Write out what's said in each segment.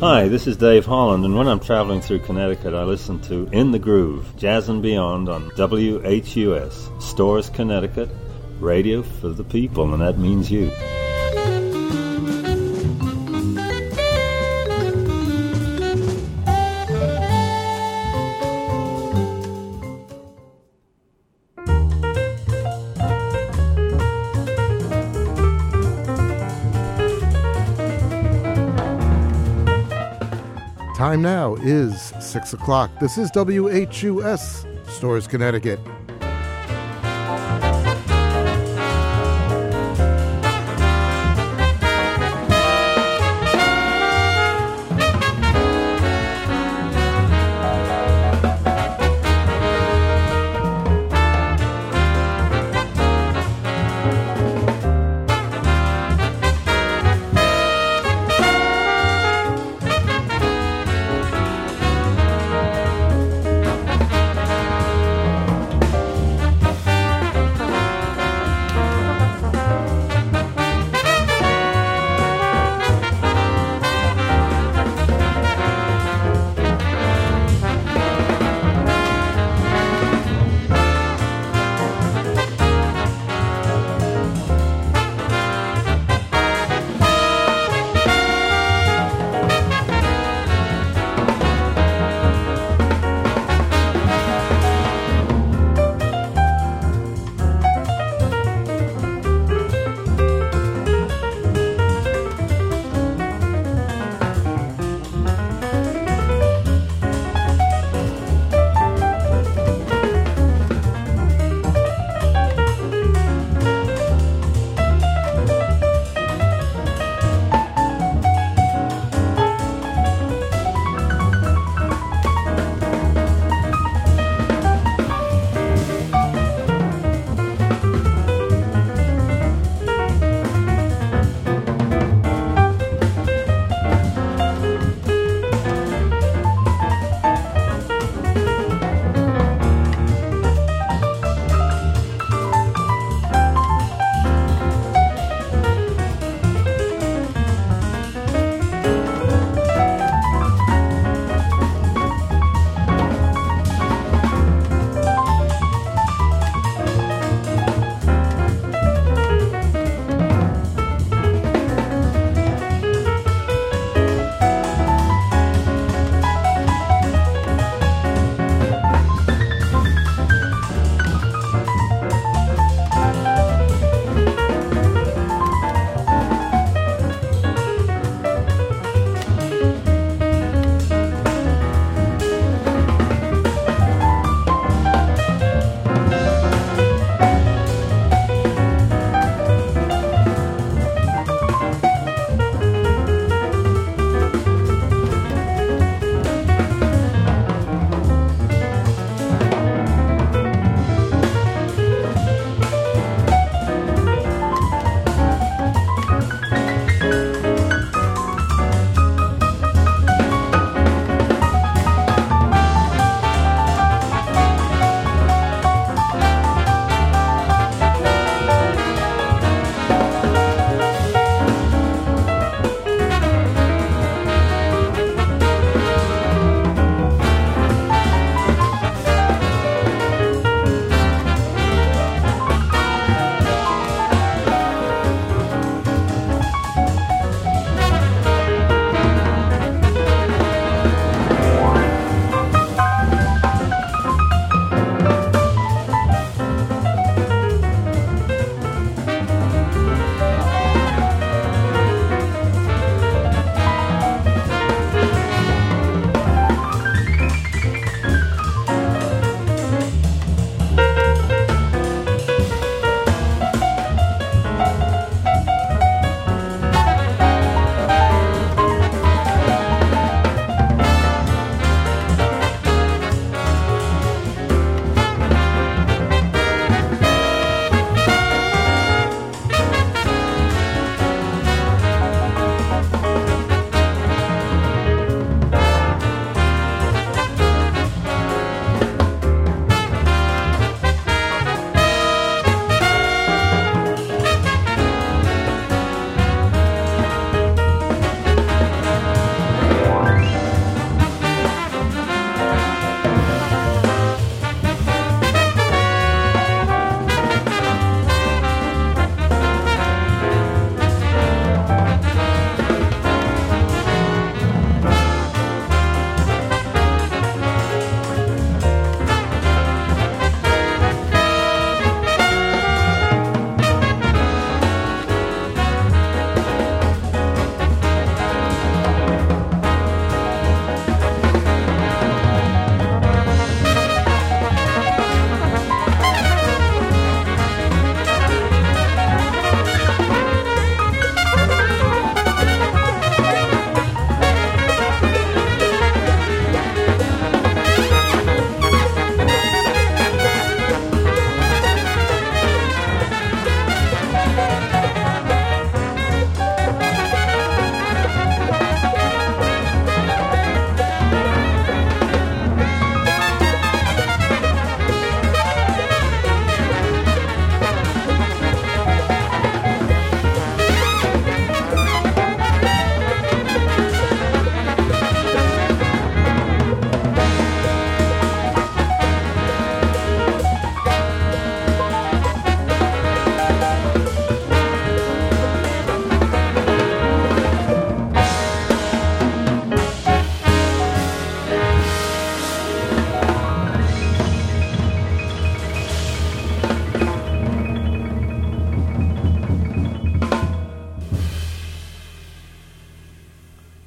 Hi, this is Dave Holland, and when I'm traveling through Connecticut, I listen to In the Groove, Jazz and Beyond on WHUS, Storrs, Connecticut, radio for the people, and that means you. Time now is 6 o'clock. This is WHUS, Storrs, Connecticut.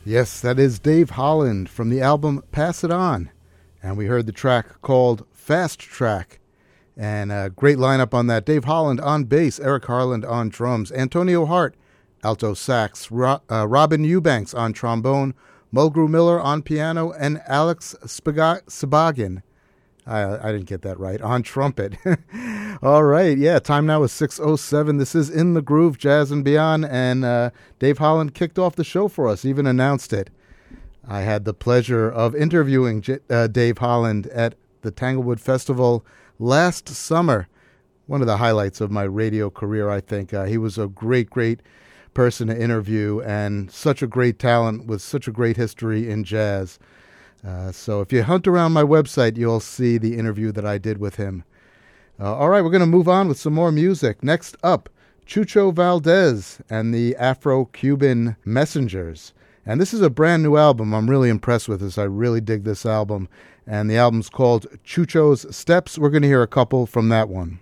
Yes, that is Dave Holland from the album Pass It On. And we heard the track called Fast Track. And a great lineup on that. Dave Holland on bass, Eric Harland on drums, Antonio Hart, alto sax, Robin Eubanks on trombone, Mulgrew Miller on piano, and Alex Sabagin, I didn't get that right, on trumpet. All right, yeah, time now is 6:07. This is In the Groove, Jazz and Beyond, and Dave Holland kicked off the show for us, even announced it. I had the pleasure of interviewing Dave Holland at the Tanglewood Festival last summer. One of the highlights of my radio career, I think. He was a great, great person to interview and such a great talent with such a great history in jazz. So if you hunt around my website, you'll see the interview that I did with him. All right, we're going to move on with some more music. Next up, Chucho Valdez and the Afro-Cuban Messengers. And this is a brand new album. I'm really impressed with this. I really dig this album. And the album's called Chucho's Steps. We're going to hear a couple from that one.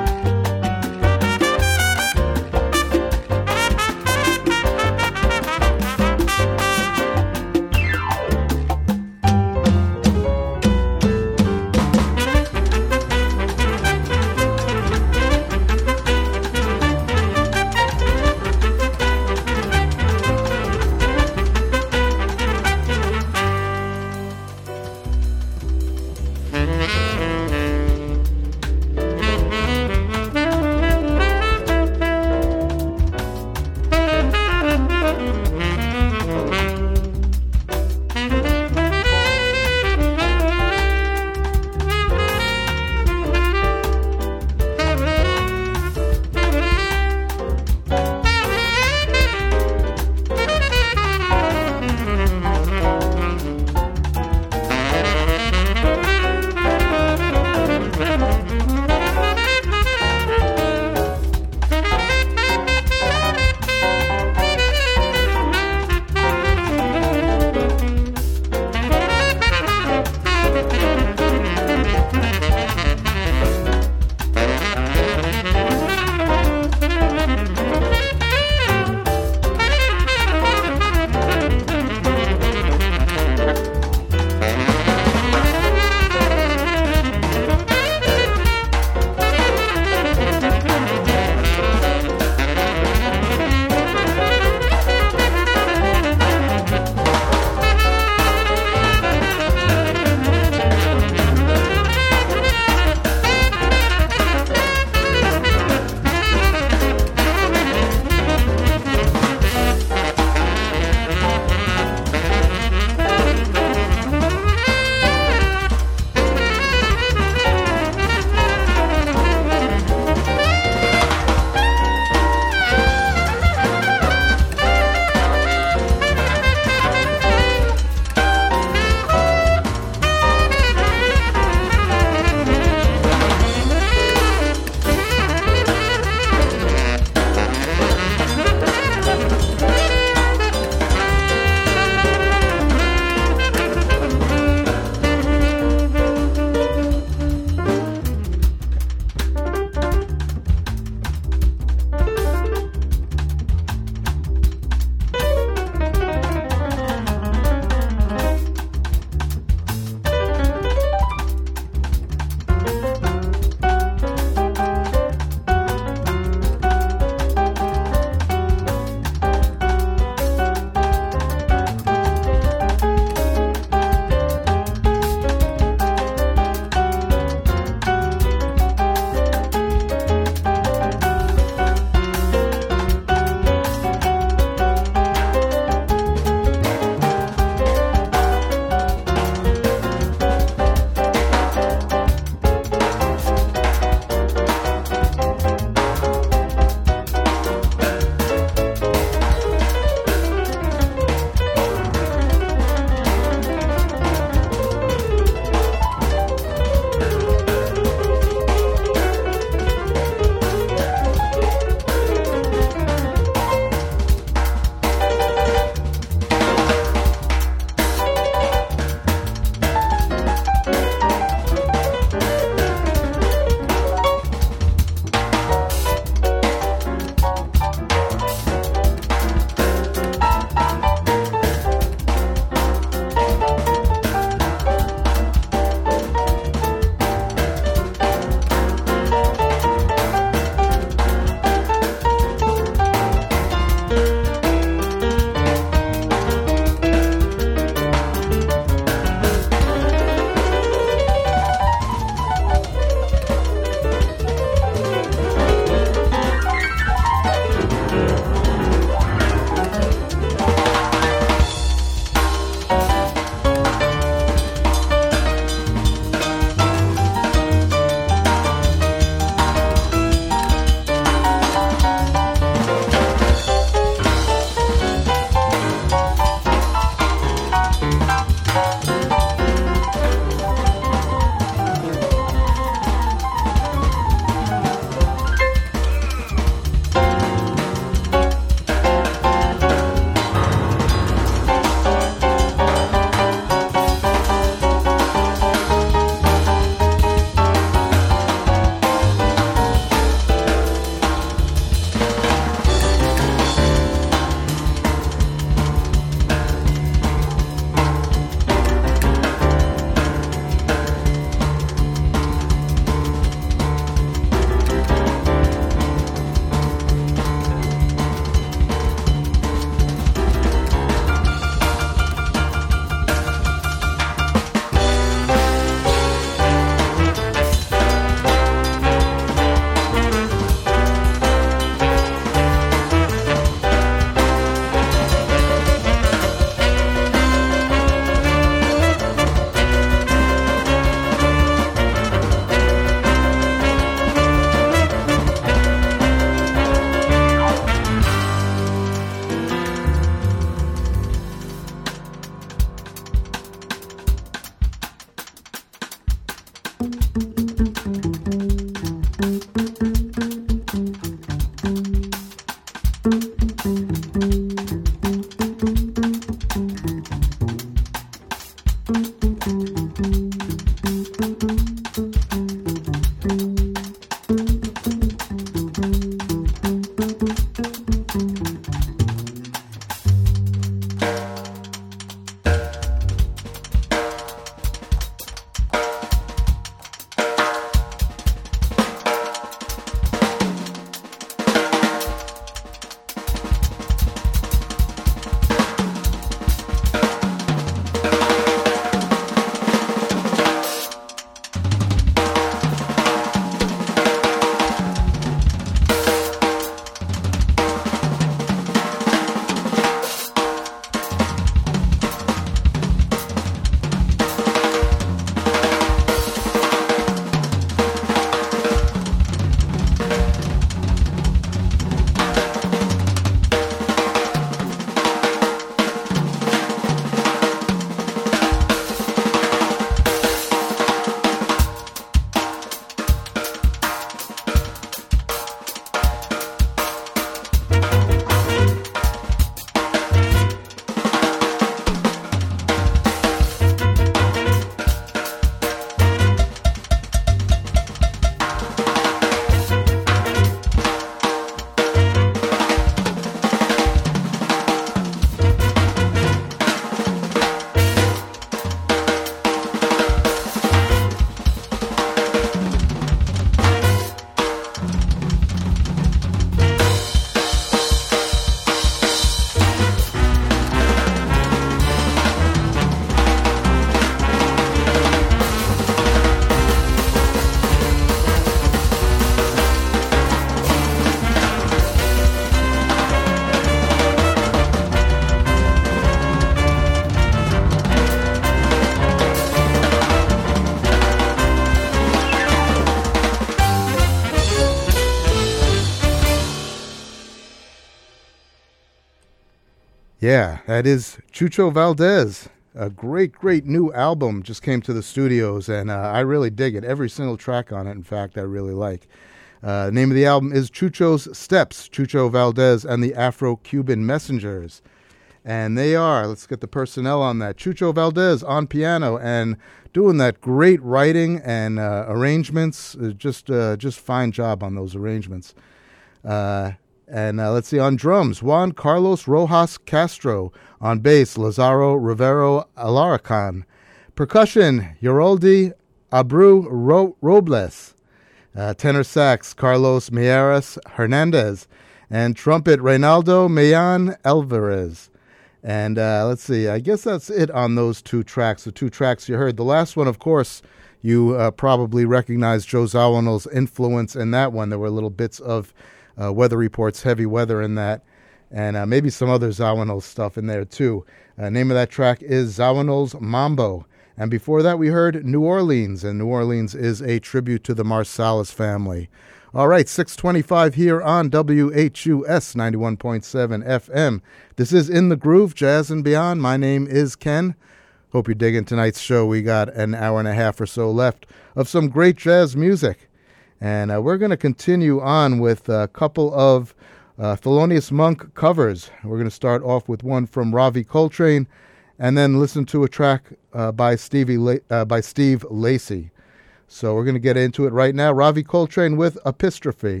Yeah, that is Chucho Valdez. A great, great new album just came to the studios, and I really dig it. Every single track on it, in fact, I really like. The name of the album is Chucho's Steps, Chucho Valdez and the Afro-Cuban Messengers. And they are, let's get the personnel on that, Chucho Valdez on piano and doing that great writing and arrangements. Just fine job on those arrangements. And let's see, on drums, Juan Carlos Rojas Castro. On bass, Lazaro Rivero Alarcon. Percussion, Yoroldi Abreu Robles. Tenor sax, Carlos Mieres Hernandez. And trumpet, Reynaldo Mayan Alvarez. And let's see, I guess that's it on those two tracks, the two tracks you heard. The last one, of course, you probably recognize Joe Zawinul's influence in that one. There were little bits of Weather Report's Heavy Weather in that, and maybe some other Zawinul stuff in there too. Name of that track is Zawinul's Mambo. And before that we heard New Orleans, and New Orleans is a tribute to the Marsalis family. All right, 625 here on WHUS 91.7 FM. This is In the Groove, Jazz and Beyond. My name is Ken. Hope you're digging tonight's show. We got an hour and a half or so left of some great jazz music. And we're going to continue on with a couple of Thelonious Monk covers. We're going to start off with one from Ravi Coltrane and then listen to a track by Steve Lacy. So we're going to get into it right now. Ravi Coltrane with Epistrophe.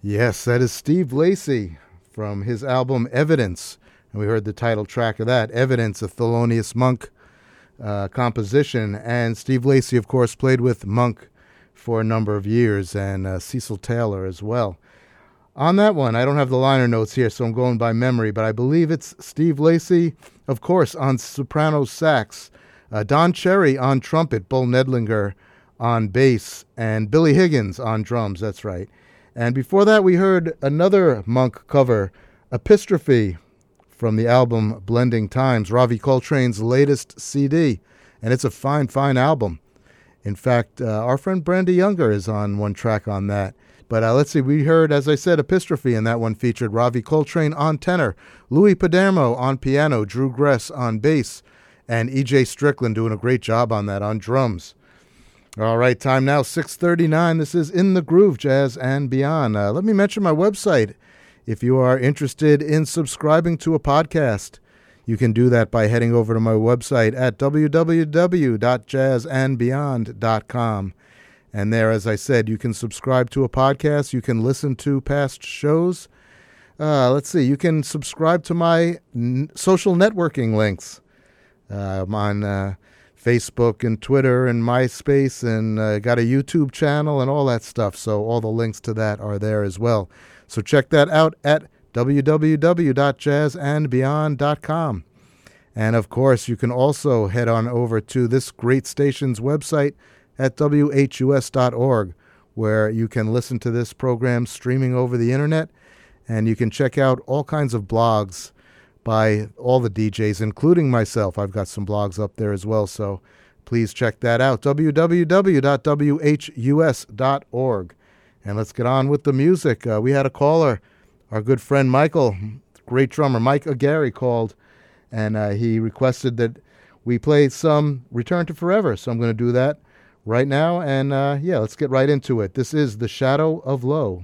Yes, that is Steve Lacy from his album Evidence. And we heard the title track of that, Evidence, a Thelonious Monk composition. And Steve Lacy, of course, played with Monk for a number of years, and Cecil Taylor as well. On that one, I don't have the liner notes here, so I'm going by memory, but I believe it's Steve Lacy, of course, on soprano sax, Don Cherry on trumpet, Bull Nedlinger on bass, and Billy Higgins on drums, that's right. And before that, we heard another Monk cover, Epistrophe, from the album Blending Times, Ravi Coltrane's latest CD. And it's a fine, fine album. In fact, our friend Brandy Younger is on one track on that. But let's see, we heard, as I said, Epistrophe, and that one featured Ravi Coltrane on tenor, Louis Padermo on piano, Drew Gress on bass, and E.J. Strickland doing a great job on that on drums. All right, time now, 6:39. This is In the Groove, Jazz and Beyond. Let me mention my website. If you are interested in subscribing to a podcast, you can do that by heading over to my website at www.jazzandbeyond.com. And there, as I said, you can subscribe to a podcast. You can listen to past shows. Let's see, you can subscribe to my social networking links. I'm on Facebook and Twitter and MySpace, and got a YouTube channel and all that stuff. So all the links to that are there as well. So check that out at www.jazzandbeyond.com. And of course, you can also head on over to this great station's website at whus.org, where you can listen to this program streaming over the internet, and you can check out all kinds of blogs by all the DJs, including myself. I've got some blogs up there as well, so please check that out, www.whus.org. And let's get on with the music. We had a caller, our good friend Michael, great drummer, Mike Agari, called, and he requested that we play some Return to Forever. So I'm going to do that right now, and let's get right into it. This is The Shadow of Low.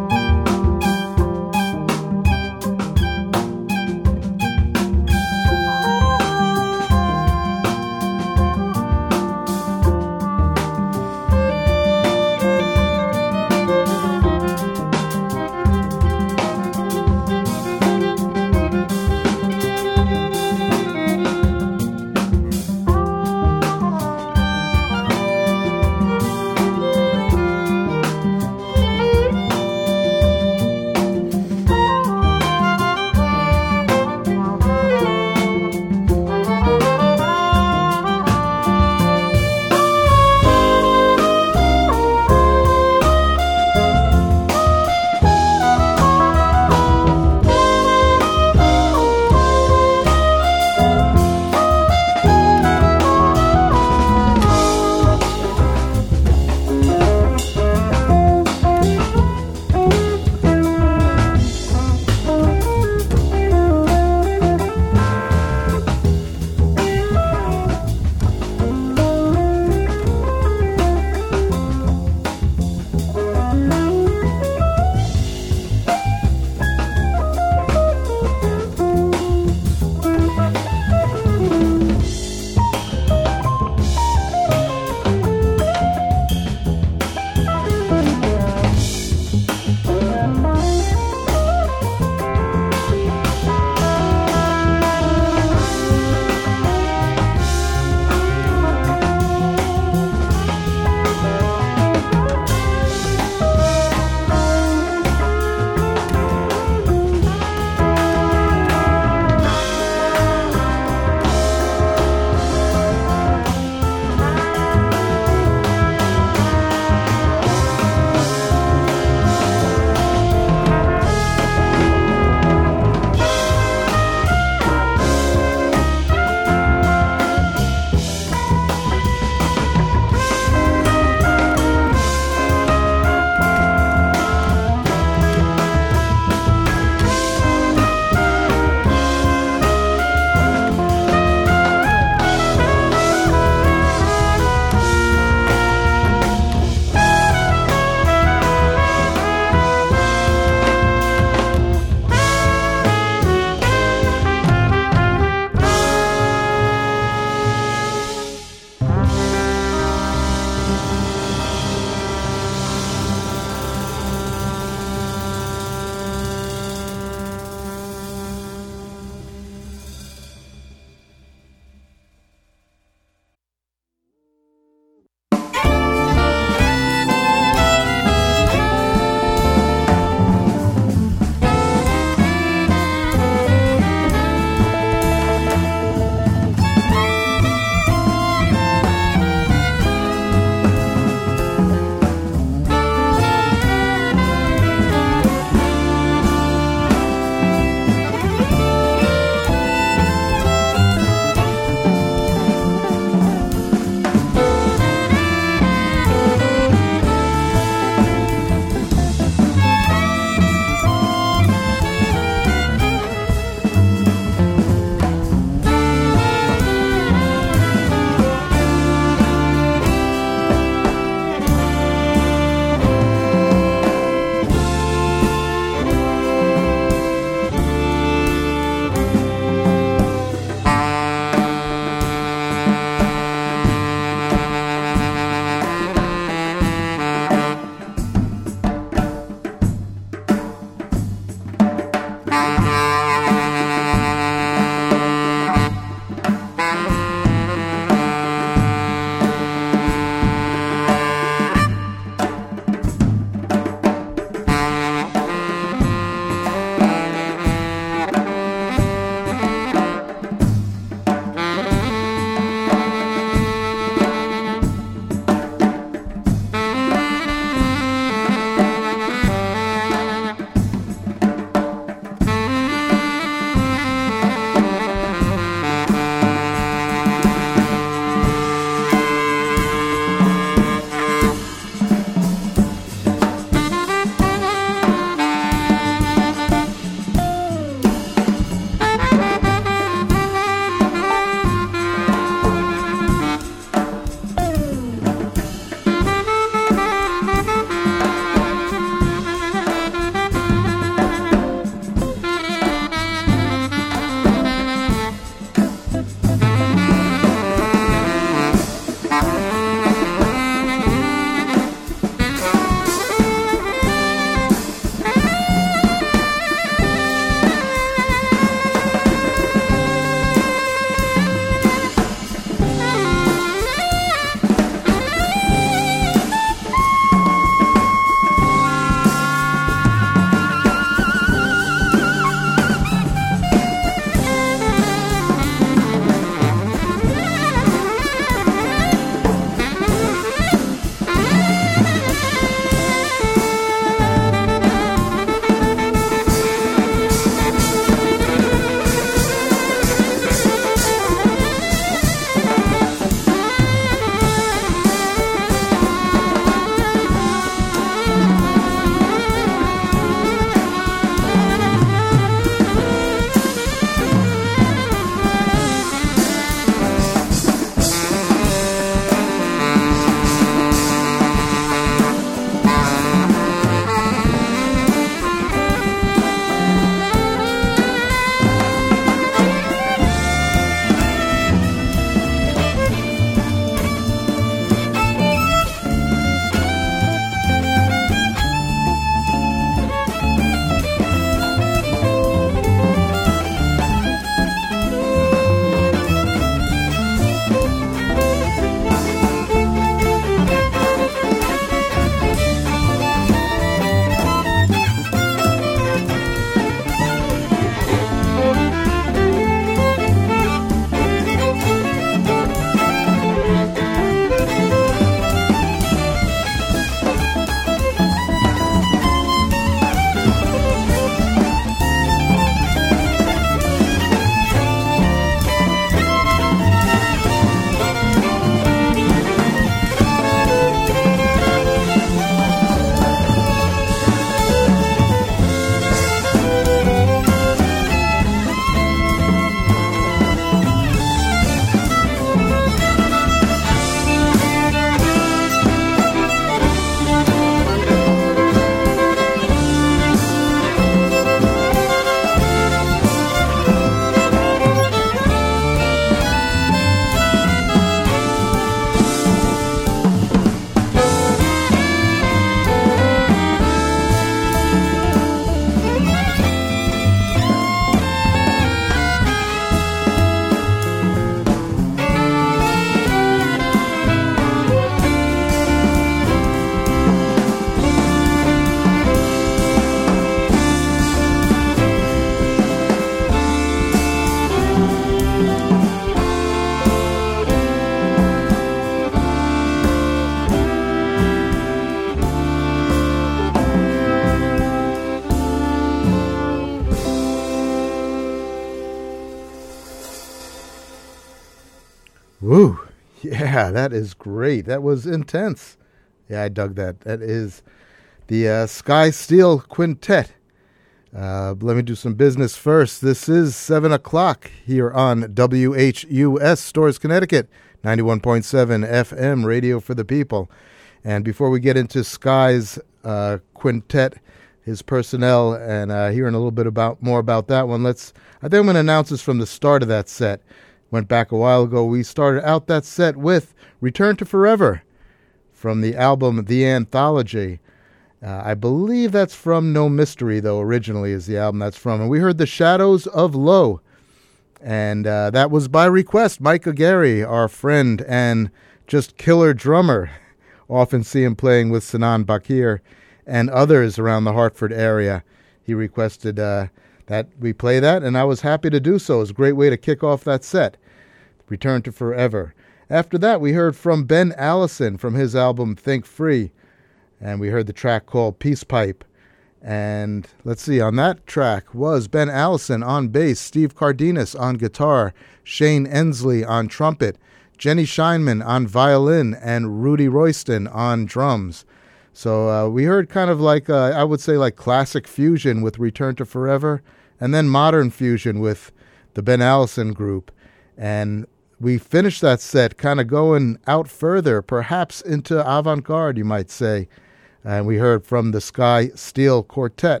Yeah, that is great. That was intense. Yeah, I dug that. That is the Sky Steel Quintet. Let me do some business first. This is 7 o'clock here on WHUS, Stores, Connecticut, 91.7 FM, radio for the people. And before we get into Sky's quintet, his personnel, and hearing a little bit more about that one, I think I'm going to announce this from the start of that set. Went back a while ago. We started out that set with Return to Forever from the album The Anthology. I believe that's from No Mystery, though, originally is the album that's from. And we heard The Shadows of Low. And that was by request. Mike Aguirre, our friend and just killer drummer. Often see him playing with Sinan Bakir and others around the Hartford area. He requested that we play that, and I was happy to do so. It was a great way to kick off that set. Return to Forever. After that, we heard from Ben Allison from his album Think Free. And we heard the track called Peace Pipe. And let's see, on that track was Ben Allison on bass, Steve Cardenas on guitar, Shane Ensley on trumpet, Jenny Scheinman on violin, and Rudy Royston on drums. So we heard kind of like, I would say like classic fusion with Return to Forever, and then modern fusion with the Ben Allison group. And we finished that set kind of going out further, perhaps into avant-garde, you might say. And we heard from the Sky Steel Quintet,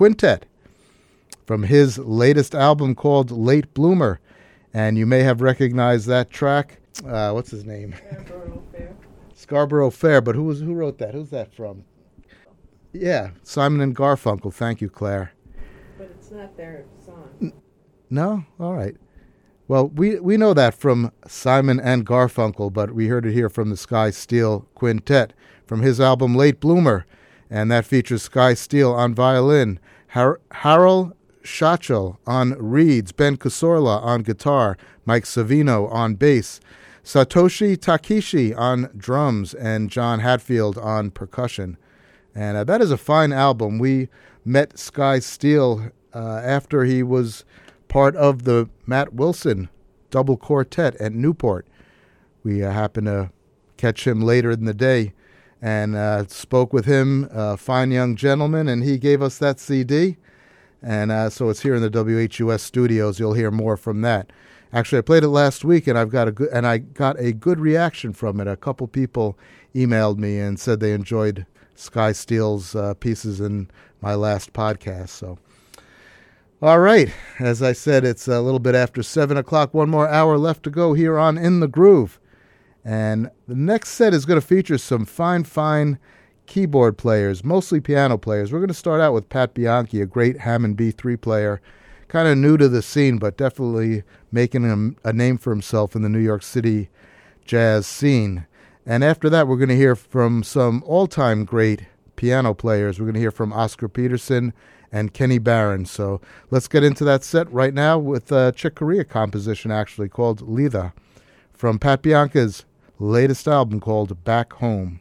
from his latest album called Late Bloomer. And you may have recognized that track. What's his name? Scarborough Fair. But who wrote that? Who's that from? Yeah, Simon and Garfunkel. Thank you, Claire. But it's not their song. No? All right. Well, we know that from Simon and Garfunkel, but we heard it here from the Sky Steel Quintet from his album Late Bloomer, and that features Sky Steel on violin, Harold Schachel on reeds, Ben Casorla on guitar, Mike Savino on bass, Satoshi Takeshi on drums, and John Hatfield on percussion. And that is a fine album. We met Sky Steel after he was part of the Matt Wilson double quartet at Newport. We happened to catch him later in the day and spoke with him, a fine young gentleman, and he gave us that CD. And so it's here in the WHUS studios. You'll hear more from that. Actually, I played it last week, and I got a good reaction from it. A couple people emailed me and said they enjoyed Sky Steel's pieces in my last podcast. So, all right. As I said, it's a little bit after 7 o'clock. One more hour left to go here on In the Groove. And the next set is going to feature some fine keyboard players, mostly piano players. We're going to start out with Pat Bianchi, a great Hammond B3 player, kind of new to the scene, but definitely making a name for himself in the New York City jazz scene. And after that, we're going to hear from some all-time great piano players. We're going to hear from Oscar Peterson and Kenny Barron. So let's get into that set right now with a Chick Corea composition, actually, called Lida, from Pat Bianchi's latest album called Back Home.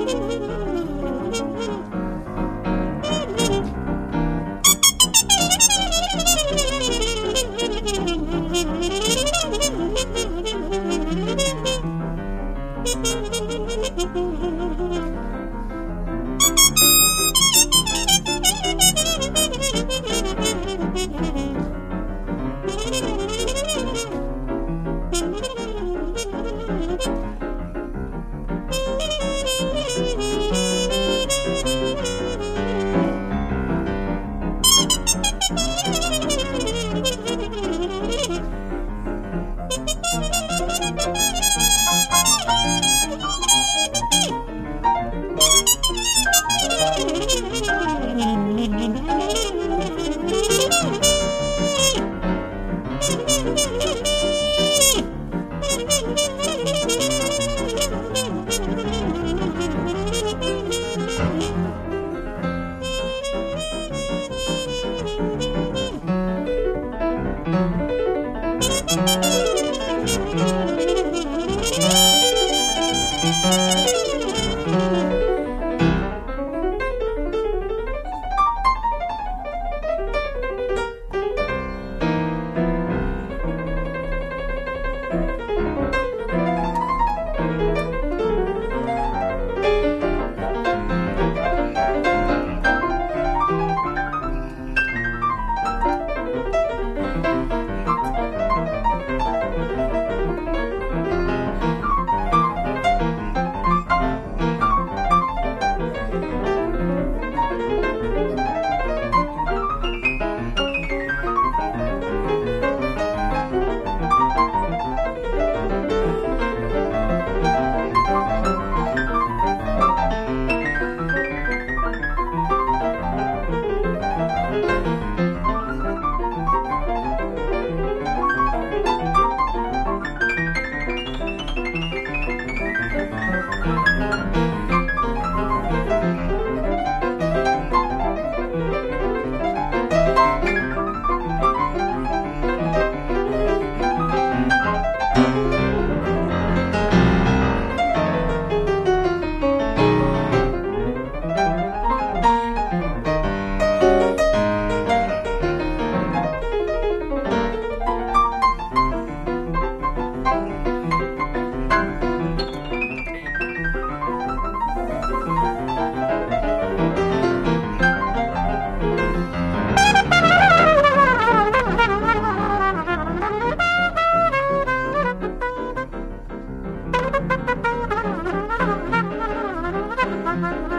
Thank you.